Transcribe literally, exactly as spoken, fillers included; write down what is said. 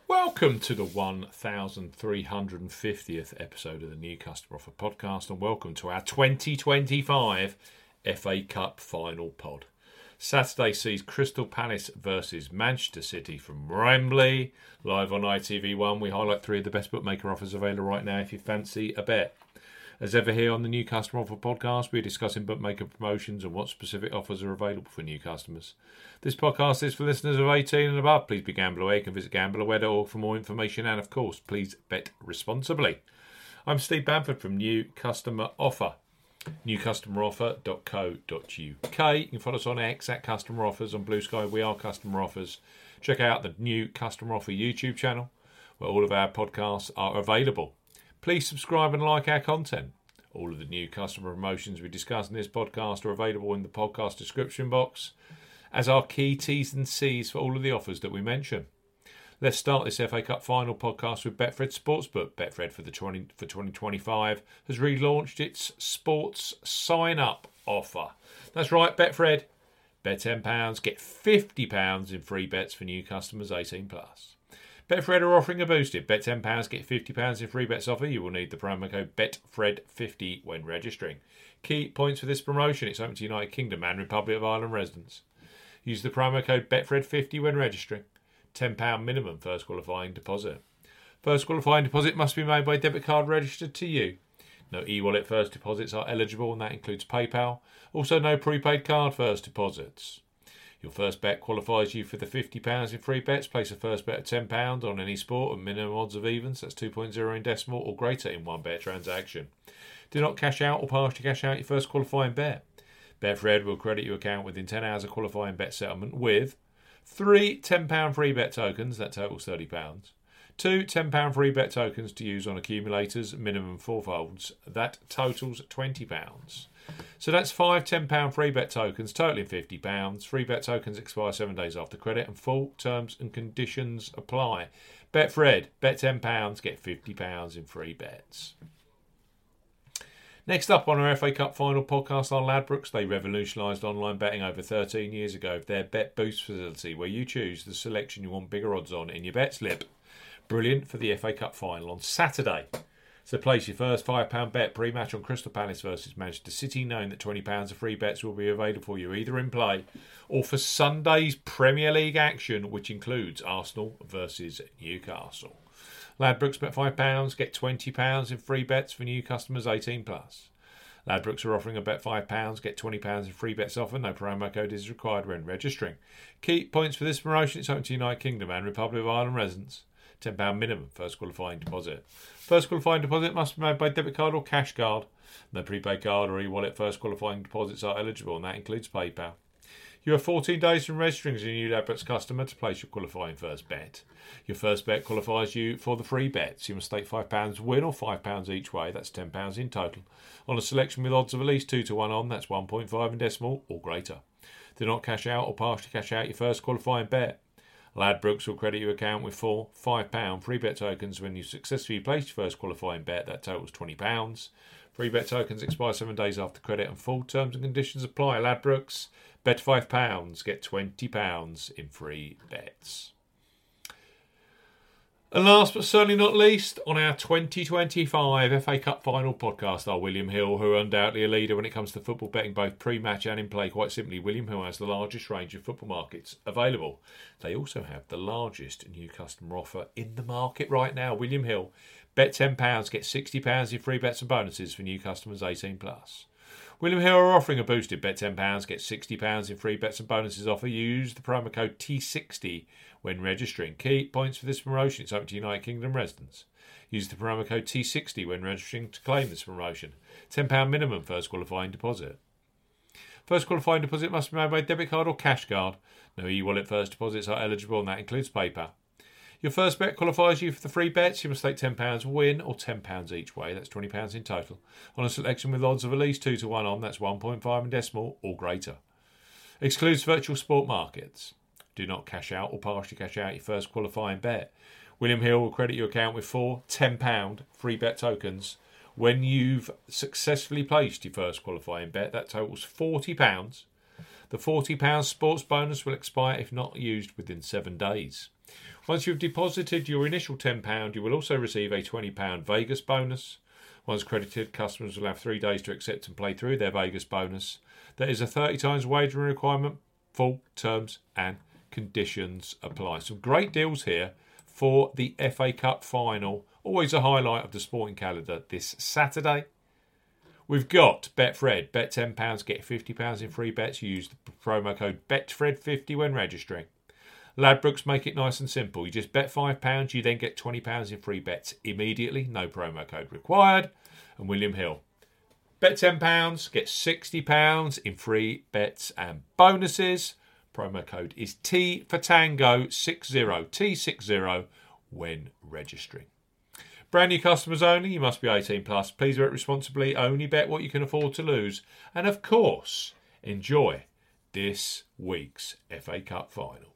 Welcome to the one thousand three hundred fiftieth episode of the New Customer Offer Podcast, and welcome to our twenty twenty-five F A Cup Final Pod. Saturday sees Crystal Palace versus Manchester City from Wembley. Live on I T V one, we highlight three of the best bookmaker offers available right now if you fancy a bet. As ever here on the New Customer Offer Podcast, we're discussing bookmaker promotions and what specific offers are available for new customers. This podcast is for listeners of eighteen and above. Please be gamble aware. You can visit gamble aware dot org for more information, and of course, please bet responsibly. I'm Steve Bamford from New Customer Offer. new customer offer dot co dot uk. You can follow us on X at Customer Offers. On Blue Sky, we are Customer Offers. Check out the New Customer Offer YouTube channel, where all of our podcasts are available. Please subscribe and like our content. All of the new customer promotions we discuss in this podcast are available in the podcast description box, as are key T's and C's for all of the offers that we mention. Let's start this F A Cup final podcast with Betfred Sportsbook. Betfred for the twenty for twenty twenty-five has relaunched its sports sign-up offer. That's right, Betfred. Bet ten pounds, get fifty pounds in free bets for new customers eighteen plus. Betfred are offering a boosted bet ten pounds, get fifty pounds in free bets offer. You will need the promo code bet fred fifty when registering. Key points for this promotion: it's open to United Kingdom and Republic of Ireland residents. Use the promo code bet fred fifty when registering. ten pounds minimum first qualifying deposit. First qualifying deposit must be made by debit card registered to you. No e-wallet first deposits are eligible, and that includes PayPal. Also, no prepaid card first deposits. Your first bet qualifies you for the fifty pounds in free bets. Place a first bet of ten pounds on any sport and minimum odds of evens, that's two point oh in decimal or greater in one bet transaction. Do not cash out or partially cash out your first qualifying bet. Betfred will credit your account within ten hours of qualifying bet settlement with three ten pounds free bet tokens, that totals thirty pounds. Two ten pounds free bet tokens to use on accumulators, minimum four folds, that totals twenty pounds. So that's five ten pounds free bet tokens, totaling fifty pounds. Free bet tokens expire seven days after credit, and full terms and conditions apply. Betfred, bet ten pounds, get fifty pounds in free bets. Next up on our F A Cup final podcast are Ladbrokes. They revolutionised online betting over thirteen years ago with their Bet Boost facility, where you choose the selection you want bigger odds on in your bet slip. Brilliant for the F A Cup final on Saturday. So place your first five pounds bet pre-match on Crystal Palace versus Manchester City, knowing that twenty pounds of free bets will be available for you either in play or for Sunday's Premier League action, which includes Arsenal versus Newcastle. Ladbrokes, bet five pounds, get twenty pounds in free bets for new customers eighteen plus. Ladbrokes are offering a bet five pounds, get twenty pounds in free bets offer. No promo code is required when registering. Key points for this promotion: it's open to United Kingdom and Republic of Ireland residents. ten pounds minimum first qualifying deposit. First qualifying deposit must be made by debit card or cash card. No prepaid card or e-wallet first qualifying deposits are eligible, and that includes PayPal. You have fourteen days from registering as a new Ladbrokes customer to place your qualifying first bet. Your first bet qualifies you for the free bets. You must stake five pounds win or five pounds each way, that's ten pounds in total, on a selection with odds of at least two to one on, that's one point five in decimal or greater. Do not cash out or partially cash out your first qualifying bet. Ladbrokes will credit your account with four five pounds free bet tokens when you successfully place your first qualifying bet, that totals twenty pounds. Free bet tokens expire seven days after credit, and full terms and conditions apply. Ladbrokes, bet five pounds, get twenty pounds in free bets. And last but certainly not least, on our twenty twenty-five F A Cup final podcast are William Hill, who are undoubtedly a leader when it comes to football betting, both pre-match and in play. Quite simply, William Hill has the largest range of football markets available. They also have the largest new customer offer in the market right now. William Hill, bet ten pounds, get sixty pounds in free bets and bonuses for new customers eighteen plus. William Hill are offering a boosted bet ten pounds, get sixty pounds in free bets and bonuses offer. Use the promo code T sixty when registering. Key points for this promotion: it's open to United Kingdom residents. Use the promo code T sixty when registering to claim this promotion. ten pounds minimum first qualifying deposit. First qualifying deposit must be made by debit card or cash card. No e-wallet first deposits are eligible, and that includes PayPal. Your first bet qualifies you for the free bets. You must stake ten pounds win or ten pounds each way, that's twenty pounds in total, on a selection with odds of at least two to one on, that's one point five in decimal or greater. Excludes virtual sport markets. Do not cash out or partially cash out your first qualifying bet. William Hill will credit your account with four ten pounds free bet tokens when you've successfully placed your first qualifying bet. That totals forty pounds. The forty pounds sports bonus will expire if not used within seven days. Once you've deposited your initial ten pounds, you will also receive a twenty pounds Vegas bonus. Once credited, customers will have three days to accept and play through their Vegas bonus. There is a thirty times wagering requirement. Full terms and conditions apply. Some great deals here for the F A Cup final. Always a highlight of the sporting calendar this Saturday. We've got Betfred. Bet ten pounds, get fifty pounds in free bets. Use the promo code Betfred fifty when registering. Ladbrokes make it nice and simple. You just bet five pounds, you then get twenty pounds in free bets immediately. No promo code required. And William Hill. Bet ten pounds, get sixty pounds in free bets and bonuses. Promo code is T for Tango sixty, T sixty when registering. Brand new customers only, you must be eighteen plus. Please bet responsibly, only bet what you can afford to lose. And of course, enjoy this week's F A Cup final.